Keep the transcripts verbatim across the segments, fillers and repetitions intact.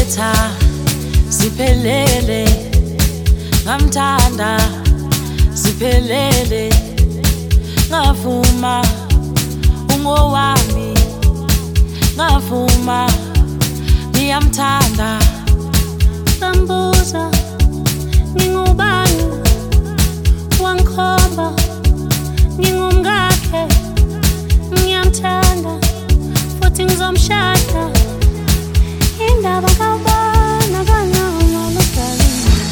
Letha siphelele ngamthanda siphelele ngavuma ungowami ngavuma ngiyamthanda Bambuza ngingubani wangikhomba ngingumngakhe ngiyamthanda futhi ngizomshada indaba kabana kanama lodali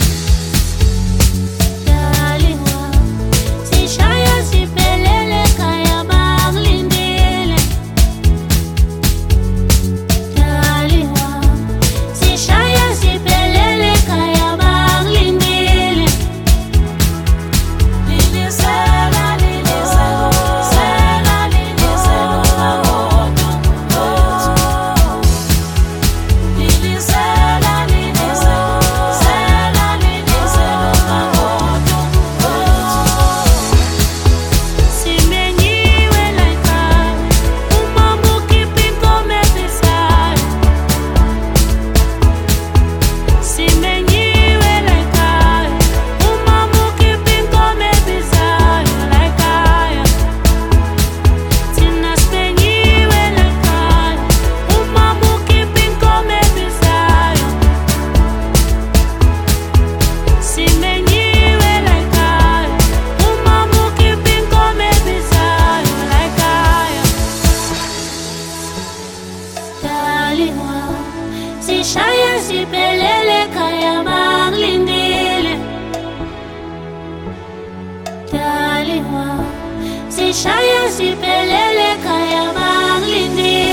daliwa sishaya siphelele kaya bakulindile daliwa sishaya siphelele kaya bakulindile lilisela lilisela sela lilisela ngamoto lilisela lilisela sela lilisela ngamoto simenyiwe like umama ukhipha inkomo ebisayo simenyiwe like umama ukhipha inkomo ebisayo like thina simenyiwe like umama ukhipha inkomo ebisayo simenyiwe like umama ukhipha inkomo ebisayo like daliwa sishaya siphelele kaya bakulindile daliwa sishaya siphelele kaya bakulindile